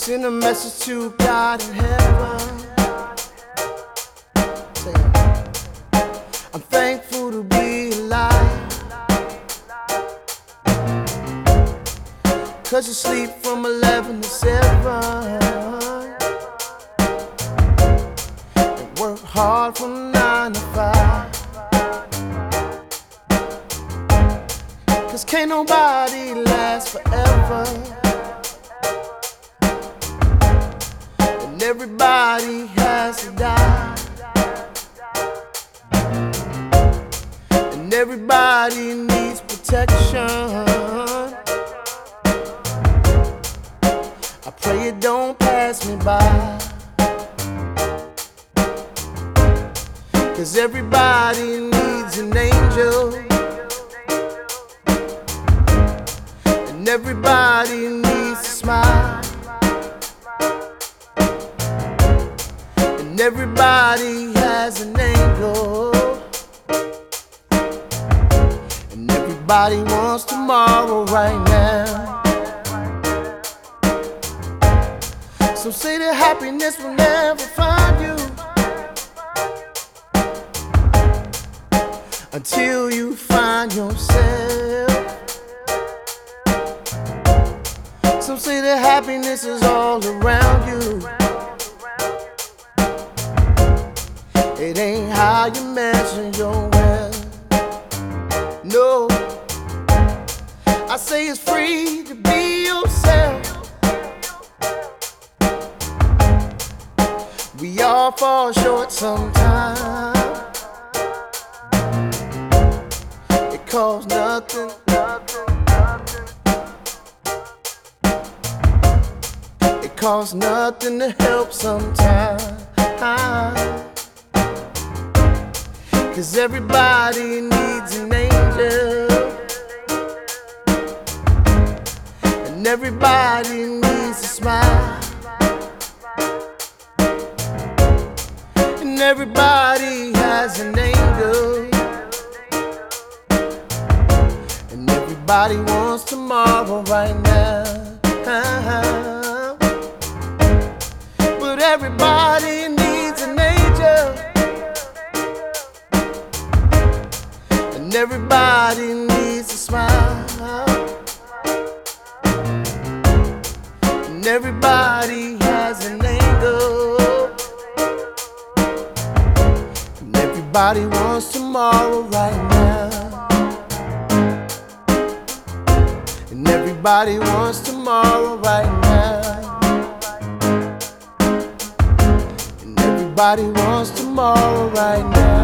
Send a message to God in heaven. Say, I'm thankful to be alive, 'cause you sleep from 11 to 7 and work hard from 9 to 5. 'Cause can't nobody last forever, and everybody has to die, and everybody needs protection. I pray it don't pass me by, 'cause everybody needs an angel, and everybody needs a smile, and everybody has an angle, and everybody wants tomorrow right now. Some say that happiness will never find you until you find yourself. Some say that happiness is all around you. It ain't how you measure your wealth. No, I say it's free to be yourself. We all fall short sometimes. It costs nothing. It costs nothing to help sometimes. 'Cause everybody needs an angel, and everybody needs a smile, and everybody has an angle, and everybody wants tomorrow right now. But everybody needs an angel, and everybody needs a smile, and everybody has an angle, and everybody wants tomorrow right now, and everybody wants tomorrow right now, and everybody wants tomorrow right now.